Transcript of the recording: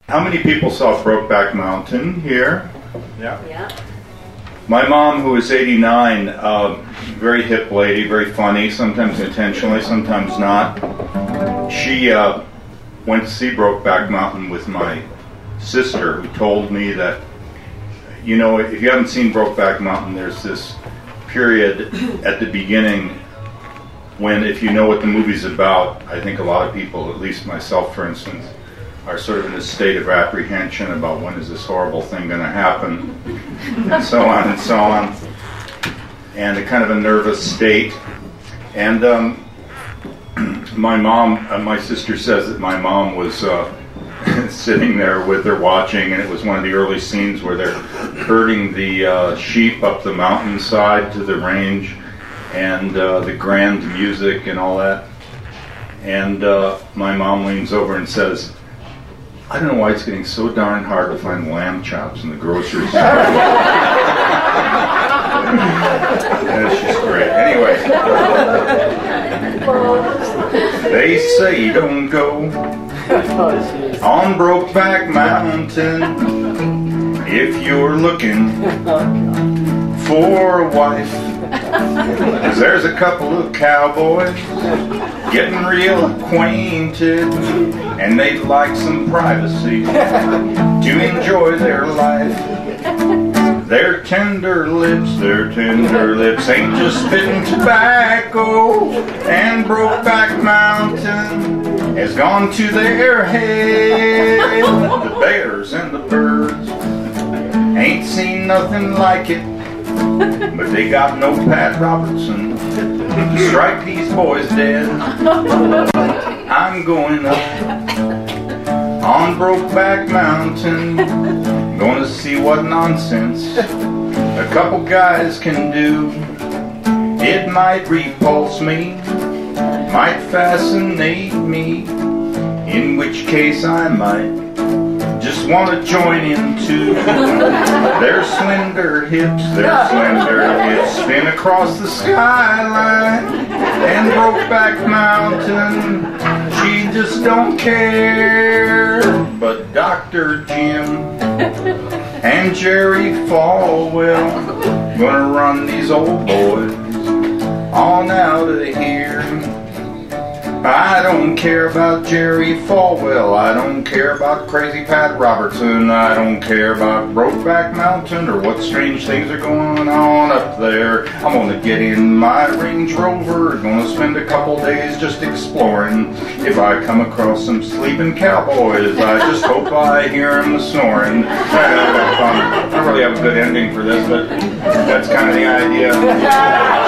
How many people saw Brokeback Mountain here? Yeah. My mom, who is 89, very hip lady, very funny, sometimes intentionally, sometimes not. She went to see Brokeback Mountain with my sister, who told me that, you know, if you haven't seen Brokeback Mountain, there's this period at the beginning when, if you know what the movie's about, I think a lot of people, at least myself for instance, are sort of in a state of apprehension about when is this horrible thing going to happen, and so on and so on, and a kind of a nervous state. And my mom, my sister says that my mom was sitting there with her watching, and it was one of the early scenes where they're herding the sheep up the mountainside to the range, and the grand music and all that. And my mom leans over and says, "I don't know why it's getting so darn hard to find lamb chops in the grocery store." That's just great. Anyway, they say don't go on Brokeback Mountain if you're looking for a wife, 'cause there's a couple of cowboys getting real acquainted, and they'd like some privacy to enjoy their life. Their tender lips ain't just spitting tobacco, and Brokeback Mountain has gone to their head. The bears and the birds ain't seen nothing like it, but they got no Pat Robertson to strike these boys dead. I'm going up on Brokeback Mountain, gonna see what nonsense a couple guys can do. It might repulse me, might fascinate me, in which case I might just want to join in too. Their slender hips spin across the skyline, and Brokeback Mountain, she just don't care. But Dr. Jim and Jerry Falwell gonna run these old boys on out of here. I don't care about Jerry Falwell, I don't care about crazy Pat Robertson, I don't care about Brokeback Mountain or what strange things are going on up there. I'm gonna get in my Range Rover, gonna spend a couple days just exploring. If I come across some sleeping cowboys, I just hope I hear them snoring. I don't really have a good ending for this, but that's kind of the idea.